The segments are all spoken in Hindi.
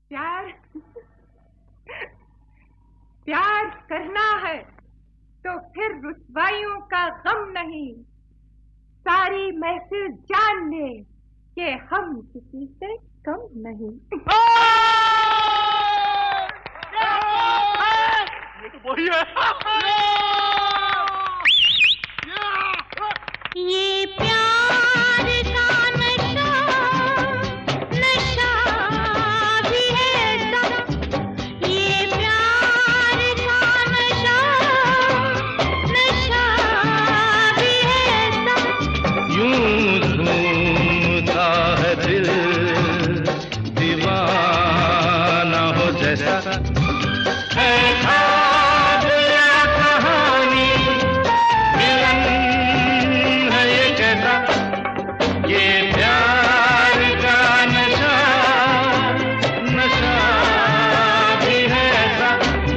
प्यार प्यार करना है तो फिर रुसवाइयों का गम नहीं। सारी महफिल जान ले कि हम किसी से कम नहीं। ये तो वही है। ये प्यार का नशा, नशा भी है सब। ये प्यार का नशा, नशा भी है सब। यूं झूमता है दिल दीवाना हो जैसा है ख्वाब या कहानी, मिलन है ये कैसा, ये प्यार का नशा, नशा भी है ऐसा।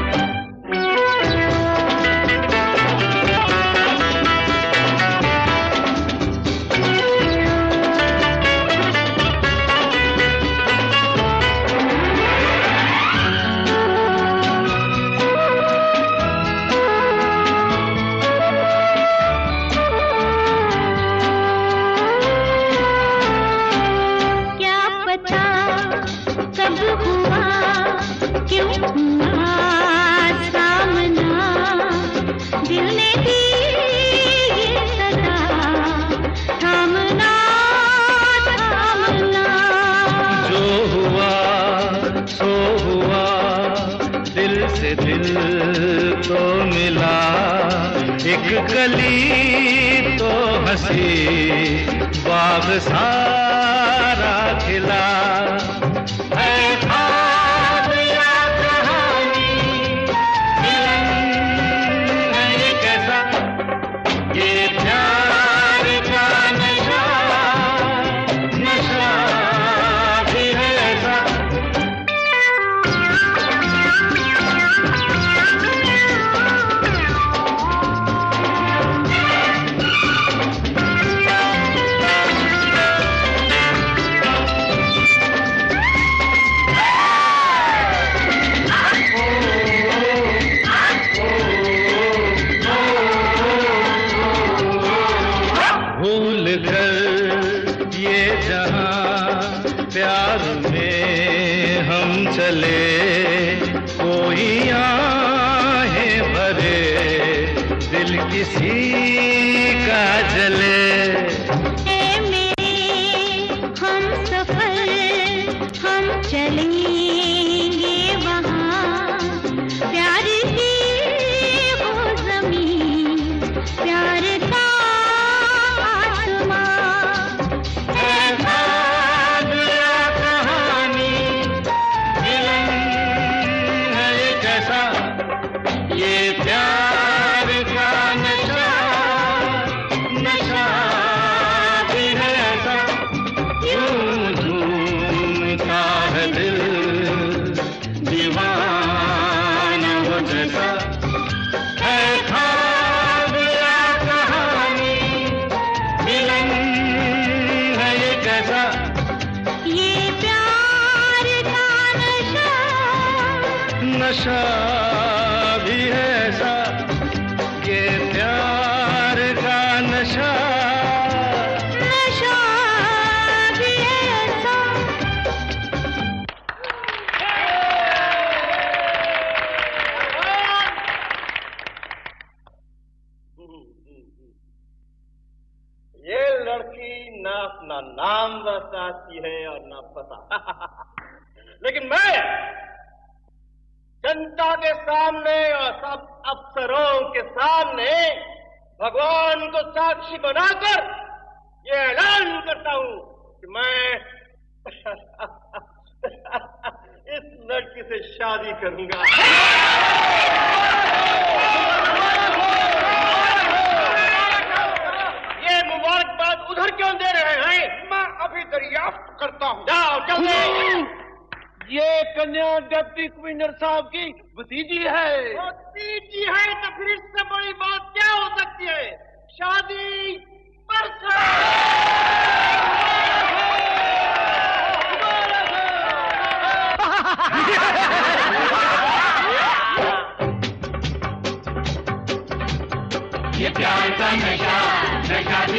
दिल तो मिला एक कली तो हंसी बाग सारा खिला, है ख्वाब या कहानी, मिलन है ये कैसा, ये प्यार का नशा, नशा भी है ऐसा। प्यार में हम चले कोई आहें भरे दिल किसी का जले। ऐ मेरे हम सफर हम चलेंगे वहाँ, प्यार की वो ज़मीन, प्यार का आसमां। ये प्यार का नशा, नशा भी है ऐसा, यूं झूमता है दिल दीवाना हो जैसा, है ख्वाब या कहानी, मिलन है ये कैसा, ये प्यार का नशा, नशा भी है ऐसा, ये प्यार का नशा, नशा भी है ऐसा। ये लड़की ना अपना नाम बताती है और ना पता। लेकिन मैं जनता के सामने और सब अफसरों के सामने भगवान को साक्षी बनाकर ये ऐलान करता हूं कि मैं इस लड़की से शादी करूंगा। ये मुबारकबाद उधर क्यों दे रहे हैं? मैं अभी दरियाफ्त करता हूं। जाओ जल्दी। ये कन्या डिप्टी कमिश्नर साहब की भतीजी है। भतीजी है तो फिर इससे बड़ी बात क्या हो सकती है? शादी परसों।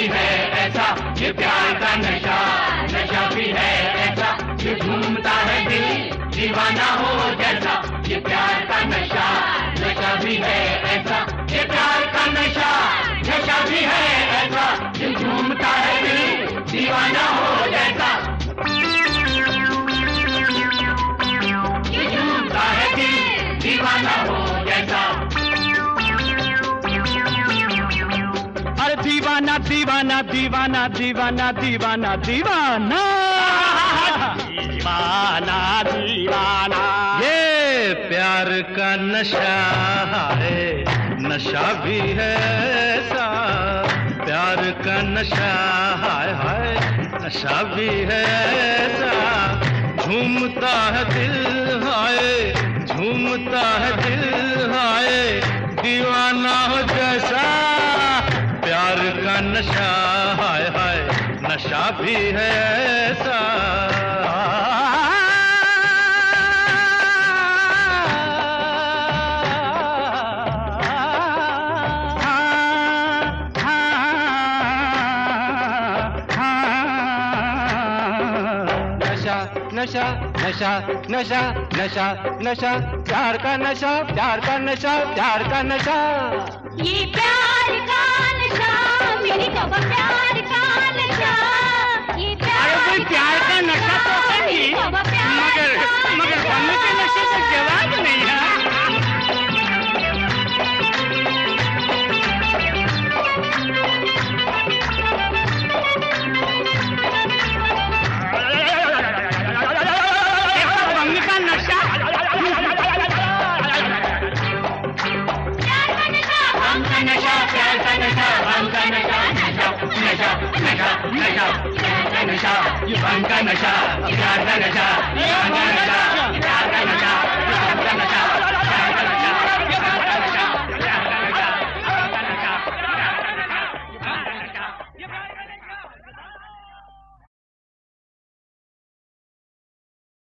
भी है ऐसा ये प्यार का नशा, नशा भी है ऐसा ये झूमता है दिल दीवाना हो जैसा, ये प्यार का नशा, नशा भी है ऐसा ये प्यार का नशा, नशा भी है ऐसा ये झूमता है दिल दीवाना हो जैसा, ये झूमता है दिल दीवाना हो जैसा। अरे दीवाना दीवाना दीवाना दीवाना दीवाना दीवाना दीवाना दीवाना, ये प्यार का नशा है, नशा भी है ऐसा प्यार का नशा है, नशा भी है ऐसा झूमता है दिल हाय, झूमता है दिल हाय दीवाना हो जैसा, प्यार का नशा हाय हाय नशा भी है ऐसा। नशा नशा नशा नशा नशा प्यार का नशा, प्यार का नशा, प्यार का नशा, ये प्यार का नशा मेरी तौबा प्यार का नशा, ये प्यार का नशा तो सही मगर हम के नशे का जवाब नहीं है। नशा, ये भांग का नशा, प्यार का नशा,